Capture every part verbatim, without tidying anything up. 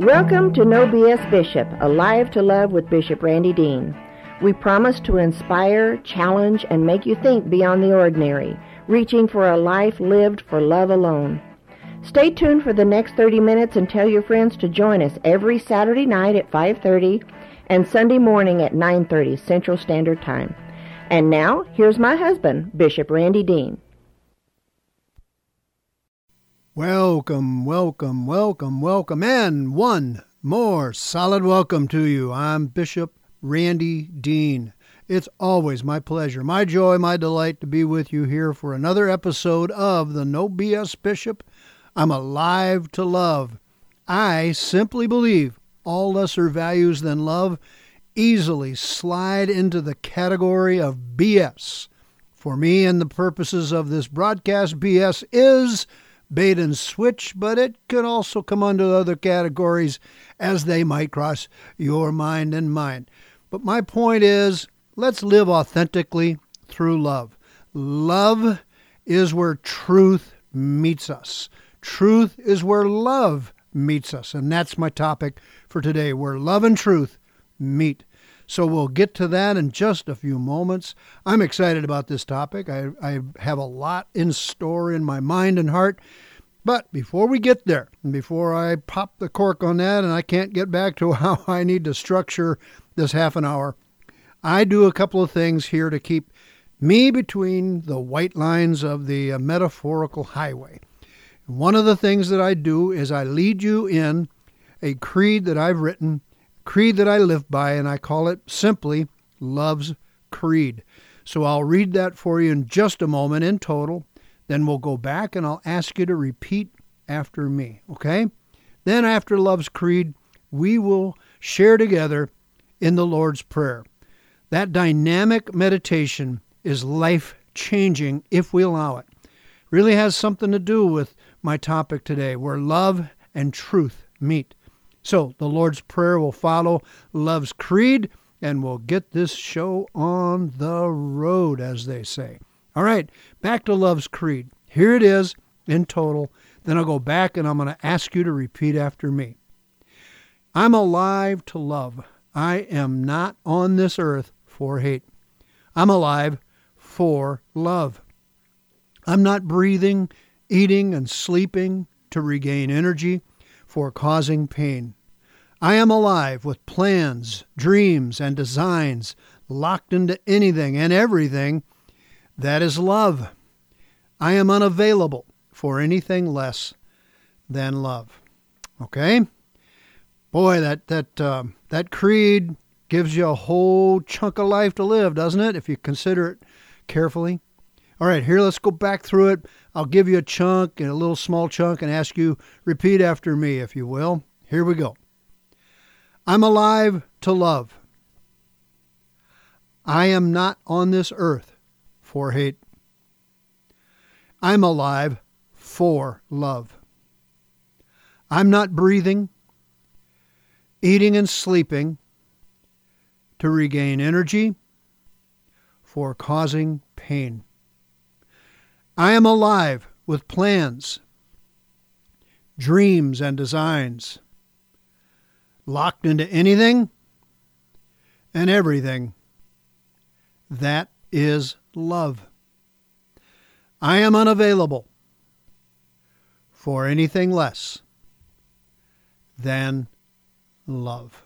Welcome to No B S Bishop, Alive to Love with Bishop Randy Dean. We promise to inspire, challenge, and make you think beyond the ordinary, reaching for a life lived for love alone. Stay tuned for the next thirty minutes and tell your friends to join us every Saturday night at five thirty and Sunday morning at nine thirty Central Standard Time. And now, here's my husband, Bishop Randy Dean. Welcome, welcome, welcome, welcome, and one more solid welcome to you. I'm Bishop Randy Dean. It's always my pleasure, my joy, my delight to be with you here for another episode of the No B S Bishop. I'm alive to love. I simply believe all lesser values than love easily slide into the category of B S. For me and the purposes of this broadcast, B S is bait and switch, but it could also come under other categories as they might cross your mind and mine. But my point is, let's live authentically through love. Love is where truth meets us. Truth is where love meets us. And that's my topic for today, where love and truth meet. So we'll get to that in just a few moments. I'm excited about this topic. I, I have a lot in store in my mind and heart. But before we get there, and before I pop the cork on that and I can't get back to how I need to structure this half an hour, I do a couple of things here to keep me between the white lines of the uh, metaphorical highway. One of the things that I do is I lead you in a creed that I've written, creed that I live by, and I call it simply Love's Creed. So I'll read that for you in just a moment in total. Then we'll go back and I'll ask you to repeat after me, okay? Then after Love's Creed, we will share together in the Lord's Prayer. That dynamic meditation is life-changing if we allow it. Really has something to do with my topic today, where love and truth meet. So the Lord's Prayer will follow Love's Creed, and we'll get this show on the road, as they say. All right, back to Love's Creed. Here it is in total. Then I'll go back and I'm going to ask you to repeat after me. I'm alive to love. I am not on this earth for hate. I'm alive for love. I'm not breathing, eating, and sleeping to regain energy for causing pain. I am alive with plans, dreams, and designs locked into anything and everything that is love. I am unavailable for anything less than love. Okay? Boy, that that uh, that creed gives you a whole chunk of life to live, doesn't it, if you consider it carefully? All right, here, let's go back through it. I'll give you a chunk, and a little small chunk, and ask you, repeat after me, if you will. Here we go. I'm alive to love. I am not on this earth for hate. I'm alive for love. I'm not breathing, eating, and sleeping to regain energy for causing pain. I am alive with plans, dreams, and designs locked into anything and everything that is love. I am unavailable for anything less than love.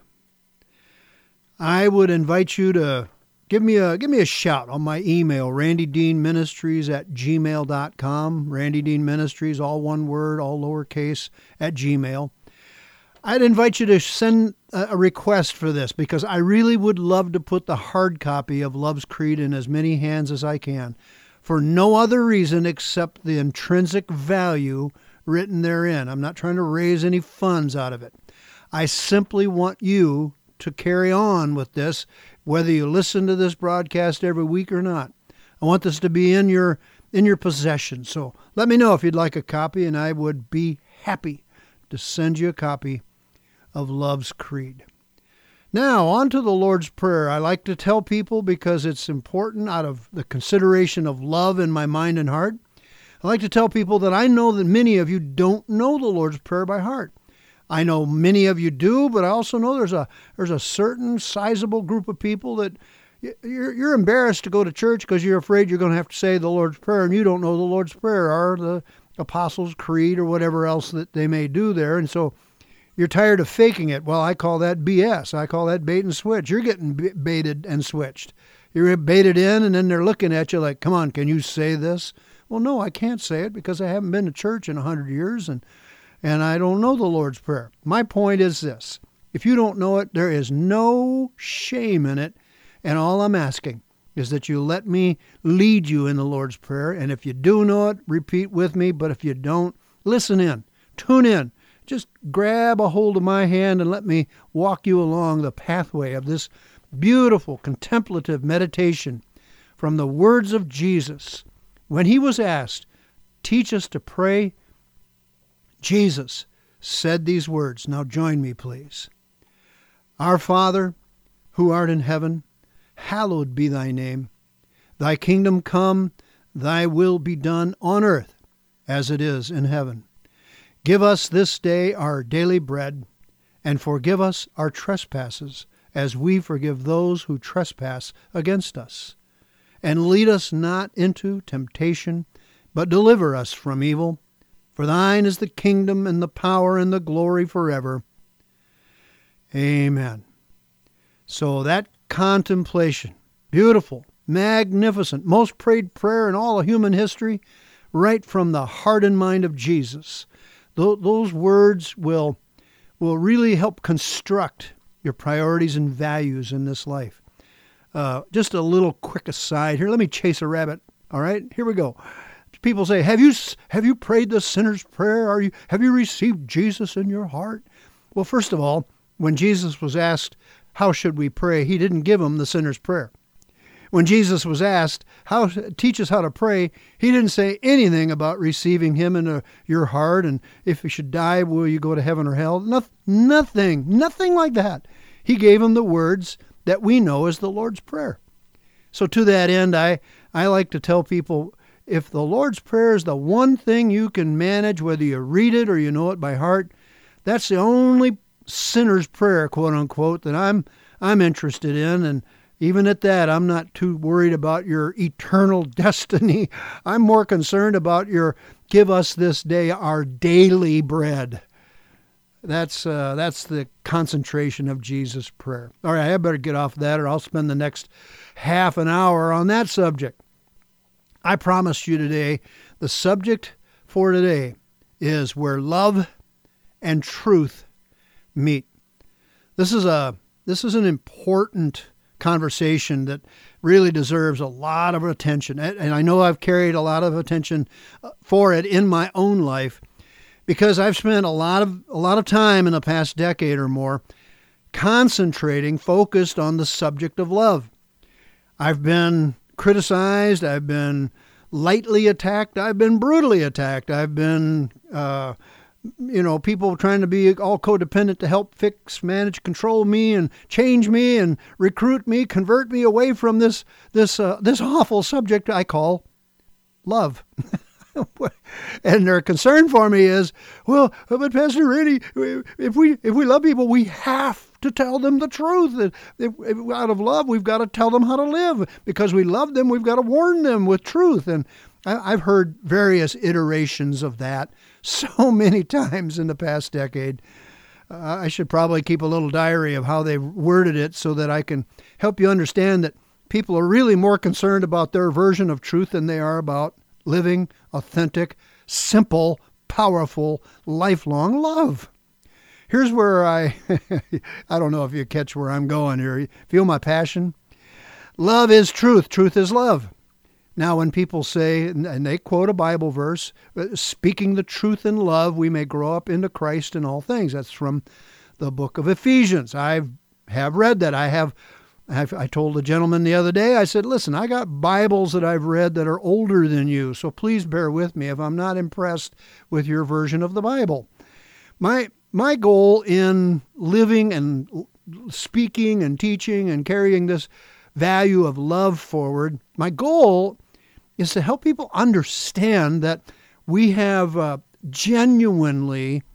I would invite you to give me a give me a shout on my email, randy dean ministries at gmail dot com. Randy Dean Ministries, all one word, all lowercase, at Gmail. I'd invite you to send a request for this because I really would love to put the hard copy of Love's Creed in as many hands as I can, for no other reason except the intrinsic value written therein. I'm not trying to raise any funds out of it. I simply want you to carry on with this, whether you listen to this broadcast every week or not. I want this to be in your in your possession. So let me know if you'd like a copy, and I would be happy to send you a copy of Love's Creed. Now, on to the Lord's Prayer. I like to tell people, because it's important out of the consideration of love in my mind and heart, I like to tell people that I know that many of you don't know the Lord's Prayer by heart. I know many of you do, but I also know there's a there's a certain sizable group of people that you're, you're embarrassed to go to church because you're afraid you're going to have to say the Lord's Prayer, and you don't know the Lord's Prayer or the Apostles' Creed or whatever else that they may do there. And so you're tired of faking it. Well, I call that B S. I call that bait and switch. You're getting baited and switched. You're baited in, and then they're looking at you like, come on, can you say this? Well, no, I can't say it because I haven't been to church in a hundred years, and and I don't know the Lord's Prayer. My point is this. If you don't know it, there is no shame in it, and all I'm asking is that you let me lead you in the Lord's Prayer, and if you do know it, repeat with me, but if you don't, listen in, tune in. Just grab a hold of my hand and let me walk you along the pathway of this beautiful contemplative meditation from the words of Jesus. When he was asked, teach us to pray, Jesus said these words. Now join me, please. Our Father, who art in heaven, hallowed be thy name. Thy kingdom come, thy will be done on earth as it is in heaven. Give us this day our daily bread, and forgive us our trespasses, as we forgive those who trespass against us. And lead us not into temptation, but deliver us from evil. For thine is the kingdom and the power and the glory forever. Amen. So that contemplation, beautiful, magnificent, most prayed prayer in all of human history, right from the heart and mind of Jesus. Th- those words will, will really help construct your priorities and values in this life. Uh, just a little quick aside here. Let me chase a rabbit. All right, here we go. People say, "Have you have you prayed the sinner's prayer? Are you have you received Jesus in your heart?" Well, first of all, when Jesus was asked, "How should we pray?" he didn't give them the sinner's prayer. When Jesus was asked, "How teach us how to pray?" he didn't say anything about receiving him into your heart, and if you should die, will you go to heaven or hell? No, nothing, nothing like that. He gave them the words that we know as the Lord's Prayer. So to that end, I, I like to tell people, if the Lord's Prayer is the one thing you can manage, whether you read it or you know it by heart, that's the only sinner's prayer, quote unquote, that I'm I'm interested in. And even at that, I'm not too worried about your eternal destiny. I'm more concerned about your give us this day our daily bread. That's uh, that's the concentration of Jesus' prayer. All right, I better get off that, or I'll spend the next half an hour on that subject. I promised you today, the subject for today is where love and truth meet. This is a this is an important conversation that really deserves a lot of attention, and I know I've carried a lot of attention for it in my own life, because I've spent a lot of a lot of time in the past decade or more concentrating, focused on the subject of love. I've been criticized, I've been lightly attacked, I've been brutally attacked, I've been, uh, you know, people trying to be all codependent to help fix, manage, control me and change me and recruit me, convert me away from this this uh, this awful subject I call love. And their concern for me is, well, but Pastor Randy, if we if we love people, we have to tell them the truth. If, if, out of love, we've got to tell them how to live. Because we love them, we've got to warn them with truth. And I, I've heard various iterations of that so many times in the past decade. Uh, I should probably keep a little diary of how they worded it so that I can help you understand that people are really more concerned about their version of truth than they are about living, authentic, simple, powerful, lifelong love. Here's where I, I don't know if you catch where I'm going here. You feel my passion? Love is truth. Truth is love. Now, when people say, and they quote a Bible verse, speaking the truth in love, we may grow up into Christ in all things. That's from the book of Ephesians. I have read that. I have I told a gentleman the other day, I said, listen, I got Bibles that I've read that are older than you, so please bear with me if I'm not impressed with your version of the Bible. My my goal in living and speaking and teaching and carrying this value of love forward, my goal is to help people understand that we have uh, genuinely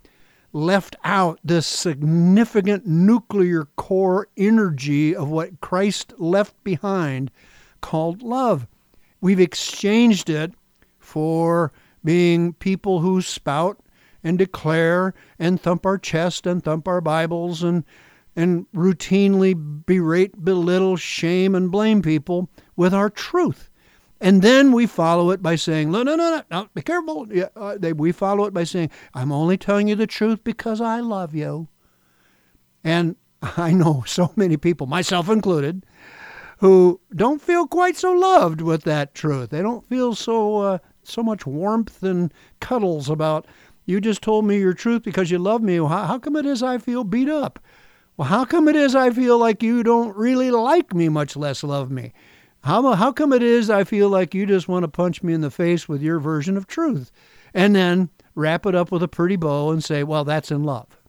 left out this significant nuclear core energy of what Christ left behind called love. We've exchanged it for being people who spout and declare and thump our chest and thump our Bibles and and routinely berate, belittle, shame, and blame people with our truth. And then we follow it by saying, no, no, no, no, no be careful. Yeah, uh, they, we follow it by saying, I'm only telling you the truth because I love you. And I know so many people, myself included, who don't feel quite so loved with that truth. They don't feel so uh, so much warmth and cuddles about, you just told me your truth because you love me. How, how come it is I feel beat up? Well, how come it is I feel like you don't really like me, much less love me? How, how come it is I feel like you just want to punch me in the face with your version of truth? And then wrap it up with a pretty bow and say, well, that's in love.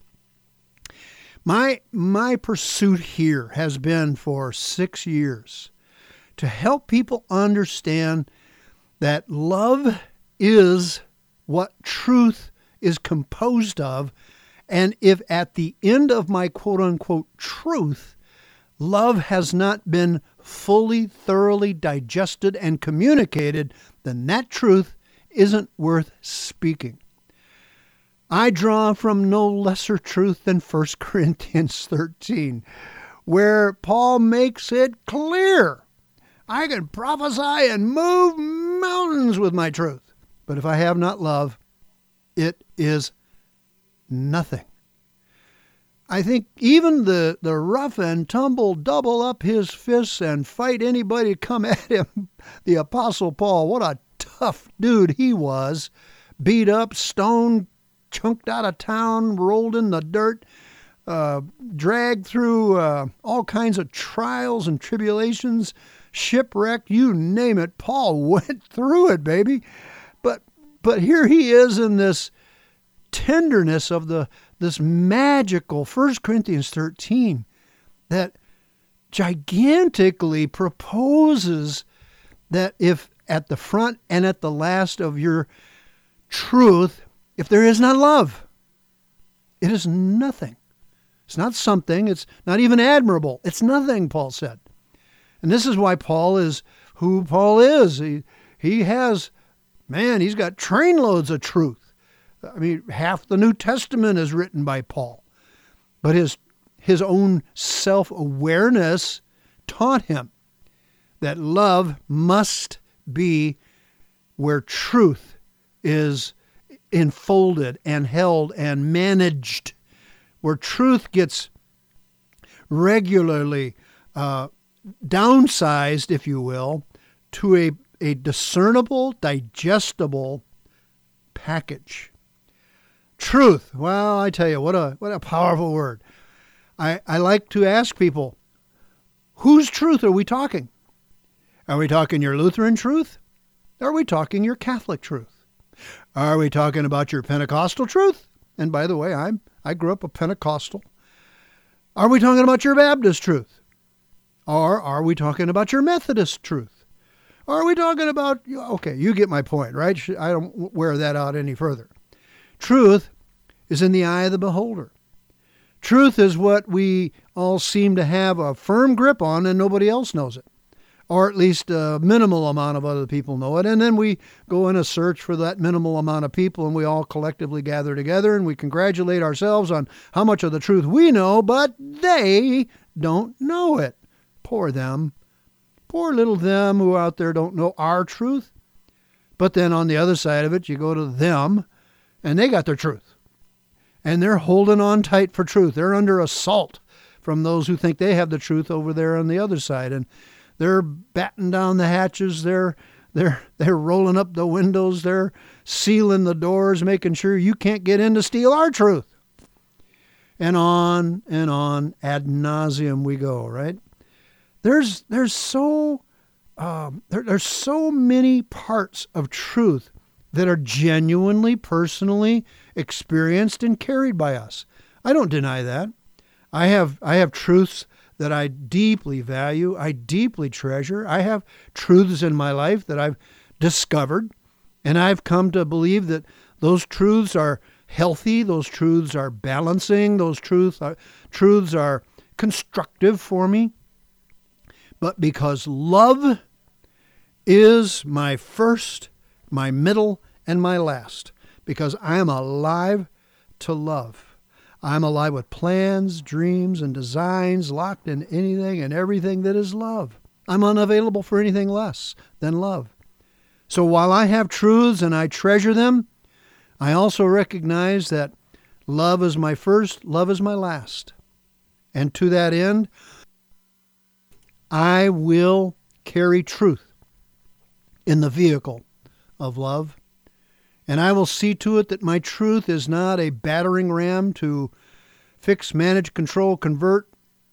My, my pursuit here has been for six years to help people understand that love is what truth is composed of. And if at the end of my quote-unquote truth, love has not been fully, thoroughly digested and communicated, then that truth isn't worth speaking. I draw from no lesser truth than First Corinthians thirteen, where Paul makes it clear, I can prophesy and move mountains with my truth, but if I have not love, it is nothing. I think even the, the rough and tumble, double up his fists and fight anybody come at him, the Apostle Paul, what a tough dude he was, beat up, stoned, chunked out of town, rolled in the dirt, uh, dragged through uh, all kinds of trials and tribulations, shipwrecked, you name it. Paul went through it, baby. But but here he is in this tenderness of the this magical First Corinthians thirteen that gigantically proposes that if at the front and at the last of your truth, if there is not love, it is nothing. It's not something. It's not even admirable. It's nothing, Paul said. And this is why Paul is who Paul is. He, he has, man, he's got trainloads of truth. I mean, half the New Testament is written by Paul. But his, his own self-awareness taught him that love must be where truth is enfolded and held and managed, where truth gets regularly uh, downsized, if you will, to a, a discernible, digestible package. Truth. Well, I tell you, what a what a powerful word. I, I like to ask people, whose truth are we talking? Are we talking your Lutheran truth? Are we talking your Catholic truth? Are we talking about your Pentecostal truth? And by the way, I'm I grew up a Pentecostal. Are we talking about your Baptist truth? Or are we talking about your Methodist truth? Or are we talking about, okay, you get my point, right? I don't wear that out any further. Truth is in the eye of the beholder. Truth is what we all seem to have a firm grip on and nobody else knows it. Or at least a minimal amount of other people know it. And then we go in a search for that minimal amount of people and we all collectively gather together and we congratulate ourselves on how much of the truth we know, but they don't know it. Poor them. Poor little them who out there don't know our truth. But then on the other side of it, you go to them and they got their truth. And they're holding on tight for truth. They're under assault from those who think they have the truth over there on the other side. And they're batting down the hatches. They're they're they're rolling up the windows. They're sealing the doors, making sure you can't get in to steal our truth. And on and on ad nauseum we go. Right? There's there's so um, there, there's so many parts of truth that are genuinely, personally experienced and carried by us. I don't deny that. I have I have truths that I deeply value, I deeply treasure. I have truths in my life that I've discovered, and I've come to believe that those truths are healthy. Those truths are balancing. Those truths are, truths are constructive for me. But because love is my first, my middle, and my last, because I am alive to love. I'm alive with plans, dreams, and designs locked in anything and everything that is love. I'm unavailable for anything less than love. So while I have truths and I treasure them, I also recognize that love is my first, love is my last. And to that end, I will carry truth in the vehicle of love. And I will see to it that my truth is not a battering ram to fix, manage, control, convert,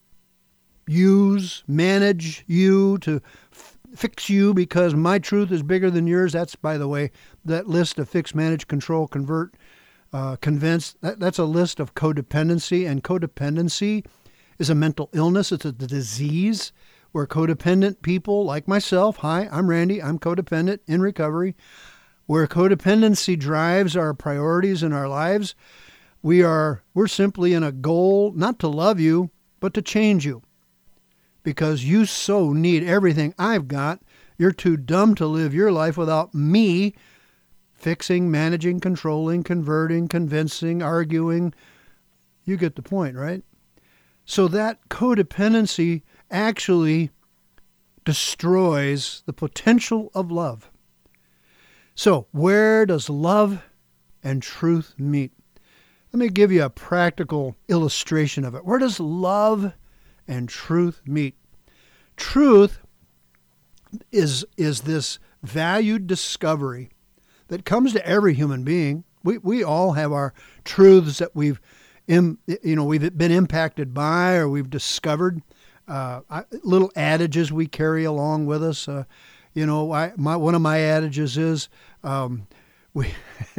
use, manage you, to f- fix you because my truth is bigger than yours. That's, by the way, that list of fix, manage, control, convert, uh, convince, that, that's a list of codependency. And codependency is a mental illness. It's a disease where codependent people like myself, hi, I'm Randy, I'm codependent in recovery, where codependency drives our priorities in our lives, we are, we're simply in a goal not to love you, but to change you. Because you so need everything I've got, you're too dumb to live your life without me fixing, managing, controlling, converting, convincing, arguing. You get the point, right? So that codependency actually destroys the potential of love. So, where does love and truth meet? Let me give you a practical illustration of it. Where does love and truth meet? Truth is, is this valued discovery that comes to every human being. We, we all have our truths that we've, im, you know, we've been impacted by or we've discovered. Uh, little adages we carry along with us. Uh, You know, I, my, one of my adages is um, we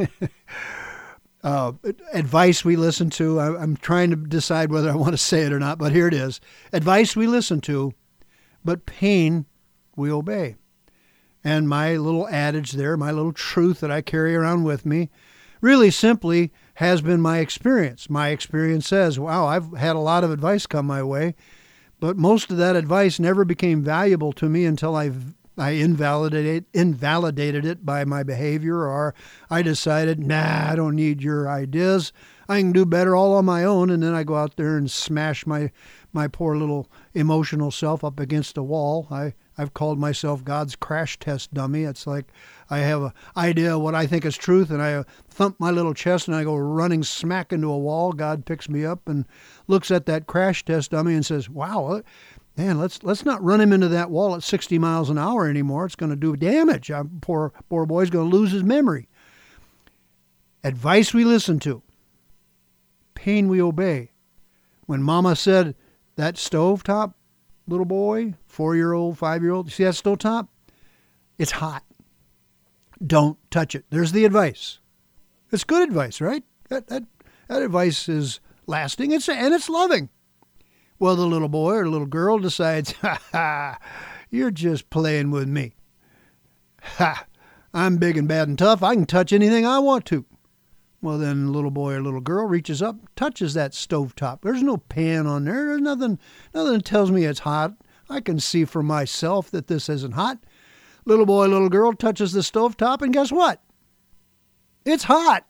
uh, advice we listen to. I, I'm trying to decide whether I want to say it or not, but here it is. Advice we listen to, but pain we obey. And my little adage there, my little truth that I carry around with me, really simply has been my experience. My experience says, wow, I've had a lot of advice come my way, but most of that advice never became valuable to me until I've I invalidated, invalidated it by my behavior, or I decided, nah, I don't need your ideas. I can do better all on my own. And then I go out there and smash my, my poor little emotional self up against a wall. I, I've called myself God's crash test dummy. It's like I have an idea of what I think is truth, and I thump my little chest and I go running smack into a wall. God picks me up and looks at that crash test dummy and says, wow, man, let's let's not run him into that wall at sixty miles an hour anymore. It's going to do damage. Our poor, poor boy's going to lose his memory. Advice we listen to. Pain we obey. When Mama said, that stovetop, little boy, four-year-old, five-year-old, you see that stovetop? It's hot. Don't touch it. There's the advice. It's good advice, right? That that, that advice is lasting it's and it's loving. Well, the little boy or little girl decides, ha ha, you're just playing with me. Ha, I'm big and bad and tough. I can touch anything I want to. Well, then the little boy or little girl reaches up, touches that stovetop. There's no pan on there. There's nothing, nothing that tells me it's hot. I can see for myself that this isn't hot. Little boy, little girl touches the stovetop, and guess what? It's hot.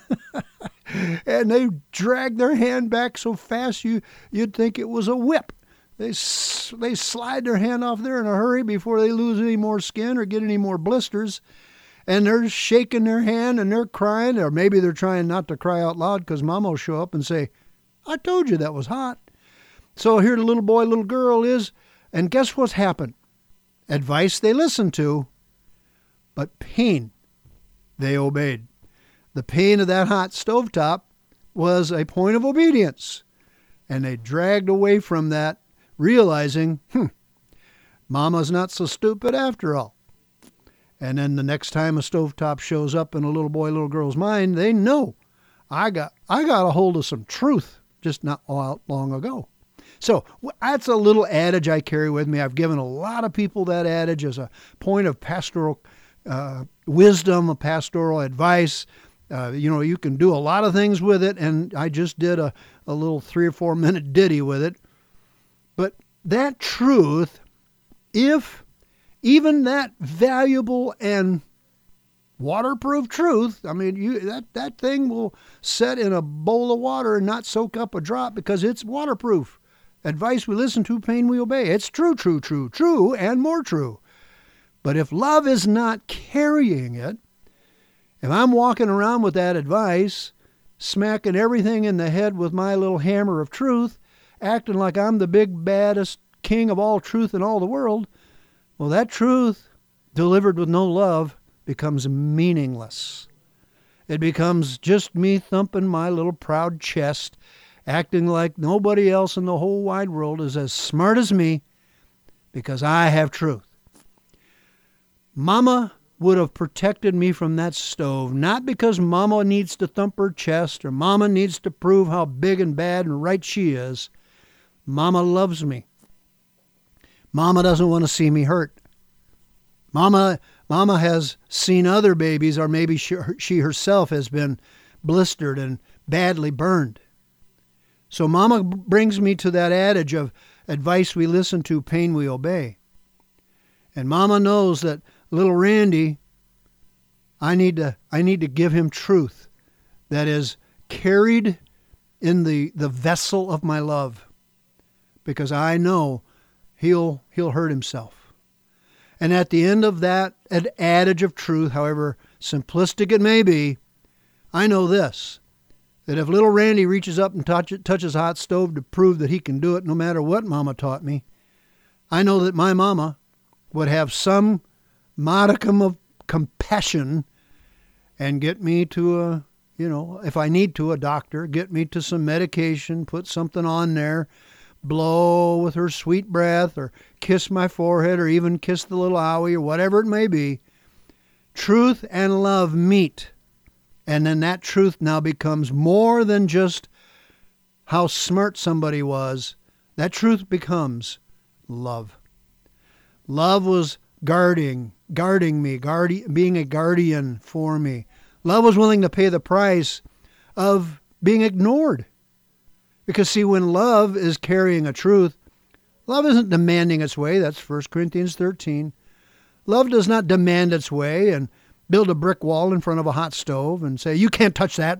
And they drag their hand back so fast you, you'd think it was a whip. They they slide their hand off there in a hurry before they lose any more skin or get any more blisters. And they're shaking their hand and they're crying, or maybe they're trying not to cry out loud because Mama will show up and say, I told you that was hot. So here the little boy, little girl is, and guess what's happened? Advice they listened to, but pain they obeyed. The pain of that hot stovetop was a point of obedience. And they dragged away from that, realizing, hmm, Mama's not so stupid after all. And then the next time a stovetop shows up in a little boy, little girl's mind, they know, I got I got a hold of some truth just not long ago. So that's a little adage I carry with me. I've given a lot of people that adage as a point of pastoral uh, wisdom, a pastoral advice. Uh, you know, you can do a lot of things with it, and I just did a, a little three or four minute ditty with it. But that truth, if even that valuable and waterproof truth, I mean, you that, that thing will set in a bowl of water and not soak up a drop because it's waterproof. Advice we listen to, pain we obey. It's true, true, true, true, and more true. But if love is not carrying it, if I'm walking around with that advice, smacking everything in the head with my little hammer of truth, acting like I'm the big, baddest king of all truth in all the world, well, that truth, delivered with no love, becomes meaningless. It becomes just me thumping my little proud chest, acting like nobody else in the whole wide world is as smart as me because I have truth. Mama would have protected me from that stove, not because Mama needs to thump her chest or Mama needs to prove how big and bad and right she is. Mama loves me. Mama doesn't want to see me hurt. Mama, Mama has seen other babies, or maybe she, she herself has been blistered and badly burned. So Mama brings me to that adage of advice we listen to, pain we obey. And Mama knows that little Randy, I need to I need to give him truth that is carried in the, the vessel of my love, because I know he'll he'll hurt himself. And at the end of that an adage of truth, however simplistic it may be, I know this, that if little Randy reaches up and touch, touches a hot stove to prove that he can do it no matter what Mama taught me, I know that my Mama would have some modicum of compassion and get me to a, you know, if I need to, a doctor, get me to some medication, put something on there, blow with her sweet breath, or kiss my forehead, or even kiss the little owie, or whatever it may be. Truth and love meet. And then that truth now becomes more than just how smart somebody was. That truth becomes love. Love was guarding, guarding me, guardi- being a guardian for me. Love was willing to pay the price of being ignored. Because, see, when love is carrying a truth, love isn't demanding its way. That's First Corinthians thirteen. Love does not demand its way and build a brick wall in front of a hot stove and say, you can't touch that.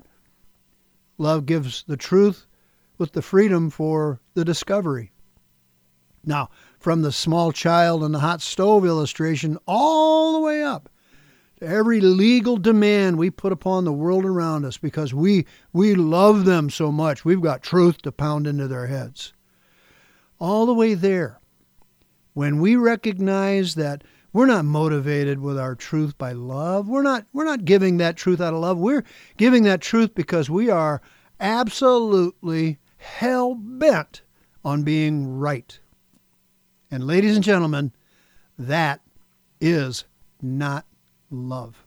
Love gives the truth with the freedom for the discovery. Now, from the small child and the hot stove illustration all the way up to every legal demand we put upon the world around us because we we love them so much, we've got truth to pound into their heads. All the way there, when we recognize that we're not motivated with our truth by love, we're not we're not giving that truth out of love, we're giving that truth because we are absolutely hell-bent on being right. And ladies and gentlemen, that is not love.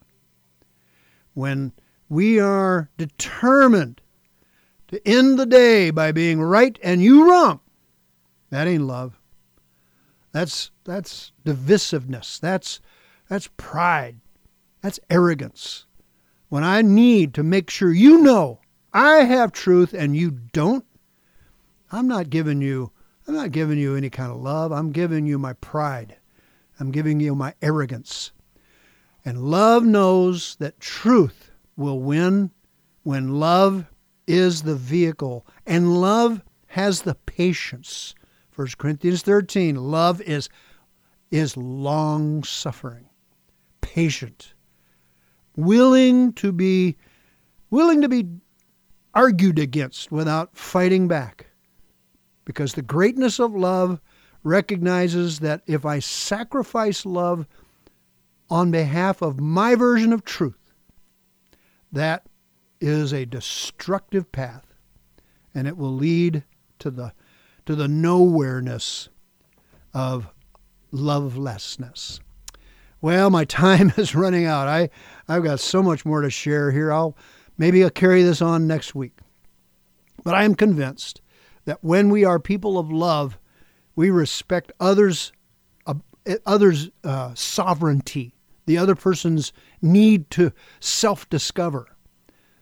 When we are determined to end the day by being right and you wrong, that ain't love. That's that's divisiveness. That's that's pride. That's arrogance. When I need to make sure you know I have truth and you don't, I'm not giving you I'm not giving you any kind of love. I'm giving you my pride. I'm giving you my arrogance. And love knows that truth will win when love is the vehicle. And love has the patience. First Corinthians thirteen, love is, is long-suffering, patient, willing to be, willing to be argued against without fighting back. Because the greatness of love recognizes that if I sacrifice love on behalf of my version of truth, that is a destructive path, and it will lead to the to the nowhereness of lovelessness. Well, my time is running out. I, I've got so much more to share here. I'll maybe I'll carry this on next week. But I am convinced that when we are people of love, we respect others, uh, others' uh, sovereignty, the other person's need to self-discover.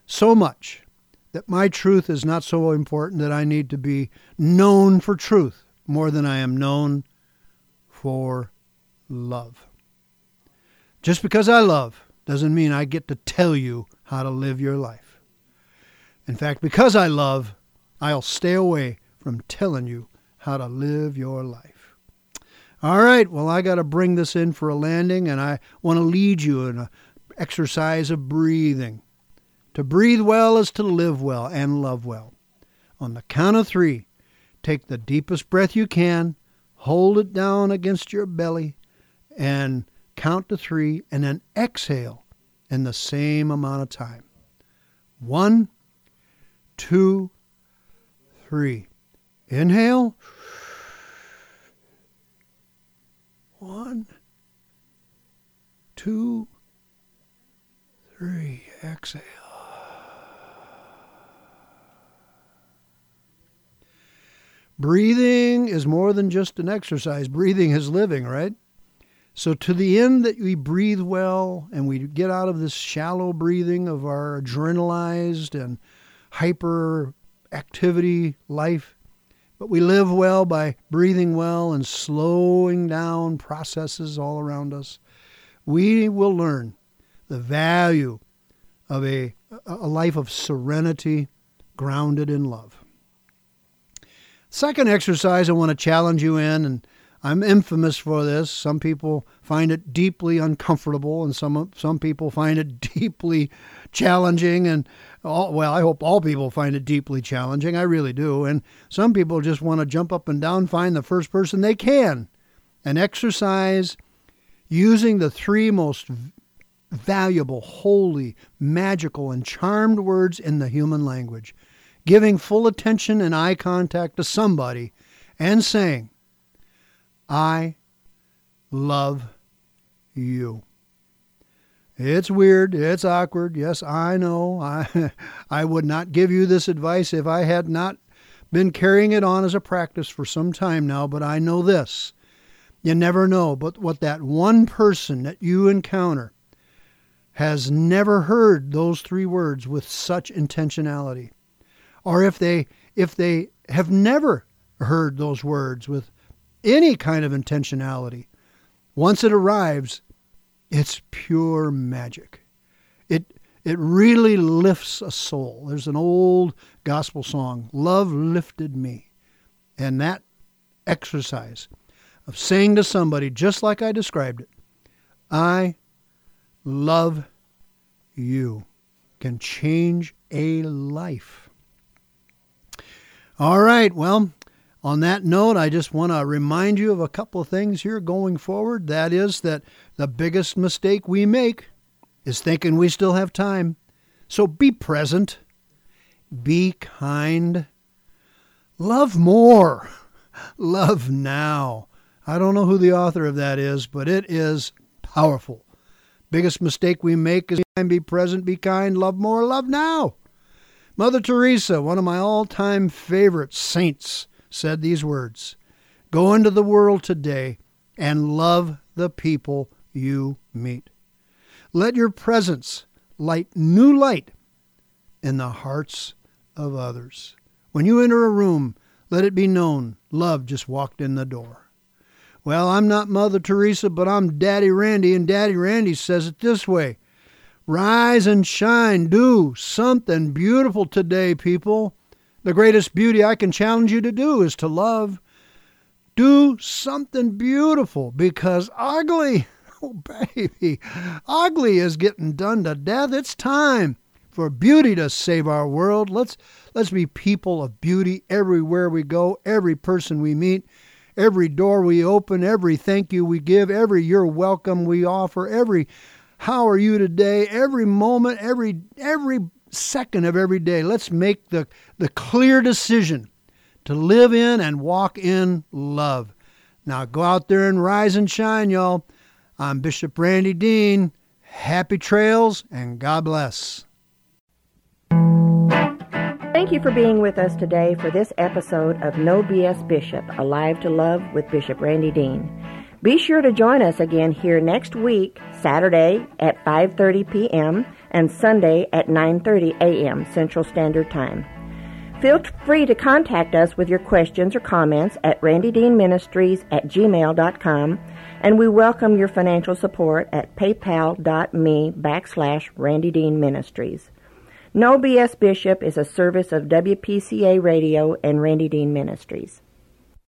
so much that my truth is not so important that I need to be known for truth more than I am known for love. Just because I love doesn't mean I get to tell you how to live your life. In fact, because I love, I'll stay away from telling you how to live your life. All right, well, I got to bring this in for a landing, and I want to lead you in an exercise of breathing. To breathe well is to live well and love well. On the count of three, take the deepest breath you can, hold it down against your belly, and count to three, and then exhale in the same amount of time. One, two, three. Inhale. One, two, three. Exhale. Breathing is more than just an exercise. Breathing is living, right? So to the end that we breathe well and we get out of this shallow breathing of our adrenalized and hyper activity life, but we live well by breathing well and slowing down processes all around us, we will learn the value of a, a life of serenity grounded in love. Second exercise I want to challenge you in, and I'm infamous for this. Some people find it deeply uncomfortable, and some some people find it deeply challenging. And all, well, I hope all people find it deeply challenging. I really do. And some people just want to jump up and down, find the first person they can, and exercise using the three most valuable, holy, magical, and charmed words in the human language, giving full attention and eye contact to somebody, and saying, I love you. It's weird. It's awkward. Yes, I know. I I would not give you this advice if I had not been carrying it on as a practice for some time now, but I know this. You never know but what that one person that you encounter has never heard those three words with such intentionality. Or if they if they have never heard those words with any kind of intentionality, once it arrives, it's pure magic. It it really lifts a soul. There's an old gospel song, Love Lifted Me. And that exercise of saying to somebody, just like I described it, I love you, can change a life. All right, well, on that note, I just want to remind you of a couple of things here going forward. That is that the biggest mistake we make is thinking we still have time. So be present, be kind, love more, love now. I don't know who the author of that is, but it is powerful. Biggest mistake we make is be present, be kind, love more, love now. Mother Teresa, one of my all-time favorite saints, said these words, go into the world today and love the people you meet. Let your presence light new light in the hearts of others. When you enter a room, let it be known love just walked in the door. Well, I'm not Mother Teresa, but I'm Daddy Randy, and Daddy Randy says it this way. Rise and shine. Do something beautiful today, people. The greatest beauty I can challenge you to do is to love. Do something beautiful, because ugly, oh baby, ugly is getting done to death. It's time for beauty to save our world. Let's let's be people of beauty everywhere we go, every person we meet, every door we open, every thank you we give, every you're welcome we offer, every how are you today, every moment, every every second of every day. Let's make the, the clear decision to live in and walk in love. Now go out there and rise and shine, y'all. I'm Bishop Randy Dean. Happy trails and God bless. Thank you for being with us today for this episode of No B S Bishop, Alive to Love with Bishop Randy Dean. Be sure to join us again here next week, Saturday at five thirty p.m., and Sunday at nine thirty a.m. Central Standard Time. Feel free to contact us with your questions or comments at randy dean ministries at gmail dot com, and we welcome your financial support at paypal.me backslash Randy Dean Ministries. No B S Bishop is a service of W P C A Radio and Randy Dean Ministries.